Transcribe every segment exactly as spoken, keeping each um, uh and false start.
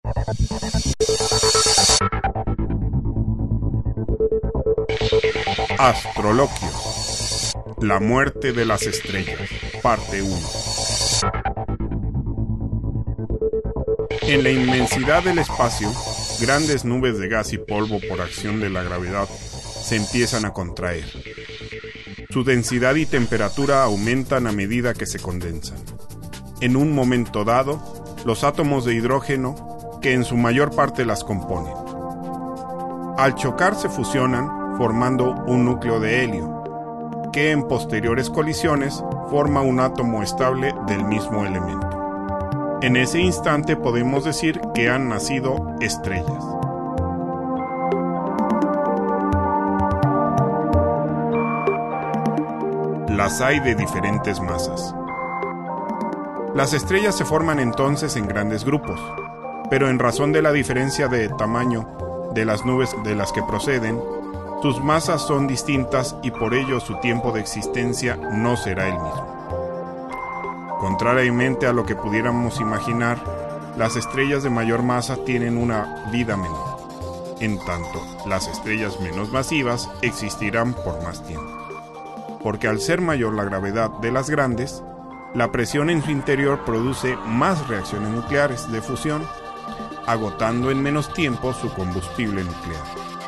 Astroloquio. La muerte de las estrellas. Parte uno. En la inmensidad del espacio, grandes nubes de gas y polvo por acción de la gravedad se empiezan a contraer. Su densidad y temperatura aumentan a medida que se condensan. En un momento dado, los átomos de hidrógeno, que en su mayor parte las componen, al chocar se fusionan formando un núcleo de helio, que en posteriores colisiones forma un átomo estable del mismo elemento. En ese instante podemos decir que han nacido estrellas. Las hay de diferentes masas. Las estrellas se forman entonces en grandes grupos, pero en razón de la diferencia de tamaño de las nubes de las que proceden, sus masas son distintas y por ello su tiempo de existencia no será el mismo. Contrariamente a lo que pudiéramos imaginar, las estrellas de mayor masa tienen una vida menor. En tanto, las estrellas menos masivas existirán por más tiempo. Porque al ser mayor la gravedad de las grandes, la presión en su interior produce más reacciones nucleares de fusión, agotando en menos tiempo su combustible nuclear.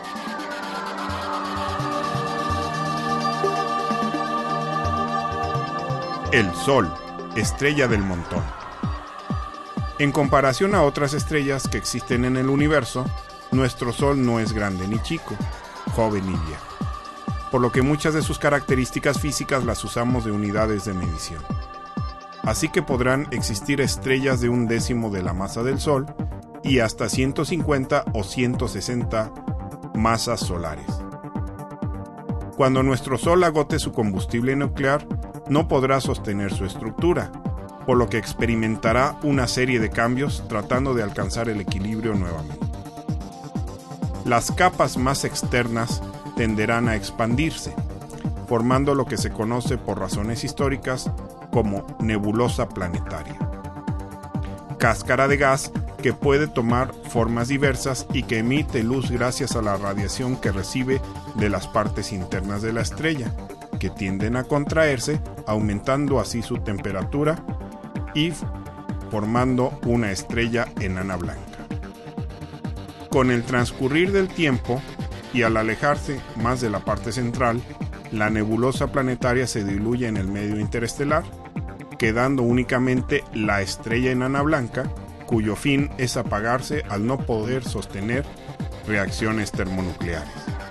El Sol, estrella del montón. En comparación a otras estrellas que existen en el universo, nuestro Sol no es grande ni chico, joven ni viejo, por lo que muchas de sus características físicas las usamos de unidades de medición. Así que podrán existir estrellas de un décimo de la masa del Sol y hasta ciento cincuenta o ciento sesenta masas solares. Cuando nuestro Sol agote su combustible nuclear, no podrá sostener su estructura, por lo que experimentará una serie de cambios tratando de alcanzar el equilibrio nuevamente. Las capas más externas tenderán a expandirse, formando lo que se conoce por razones históricas como nebulosa planetaria. Cáscara de gas que puede tomar formas diversas y que emite luz gracias a la radiación que recibe de las partes internas de la estrella, que tienden a contraerse, aumentando así su temperatura y formando una estrella enana blanca. Con el transcurrir del tiempo y al alejarse más de la parte central, la nebulosa planetaria se diluye en el medio interestelar, quedando únicamente la estrella enana blanca, cuyo fin es apagarse al no poder sostener reacciones termonucleares.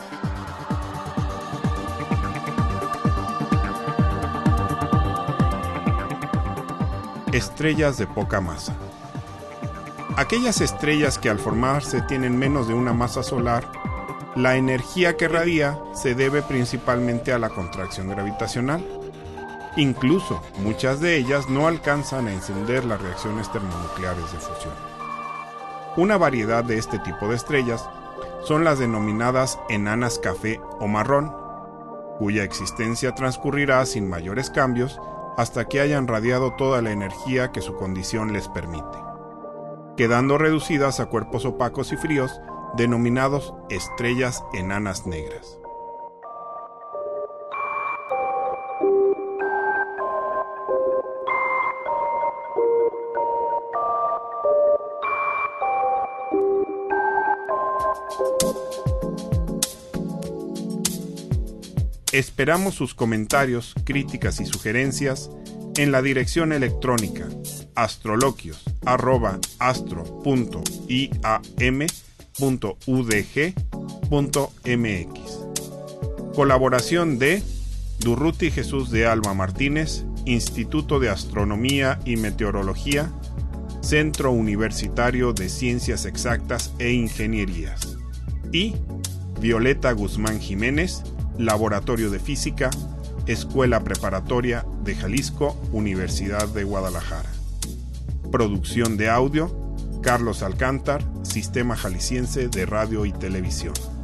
Estrellas de poca masa. Aquellas estrellas que al formarse tienen menos de una masa solar, la energía que radia se debe principalmente a la contracción gravitacional. Incluso muchas de ellas no alcanzan a encender las reacciones termonucleares de fusión. Una variedad de este tipo de estrellas son las denominadas enanas café o marrón, cuya existencia transcurrirá sin mayores cambios hasta que hayan radiado toda la energía que su condición les permite, quedando reducidas a cuerpos opacos y fríos denominados estrellas enanas negras. Esperamos sus comentarios, críticas y sugerencias en la dirección electrónica astroloquios arroba astro punto i a m punto u d g punto m x. Colaboración de Durruti Jesús de Alba Martínez, Instituto de Astronomía y Meteorología, Centro Universitario de Ciencias Exactas e Ingenierías, y Violeta Guzmán Jiménez, Laboratorio de Física, Escuela Preparatoria de Jalisco, Universidad de Guadalajara. Producción de audio, Carlos Alcántar, Sistema Jalisciense de Radio y Televisión.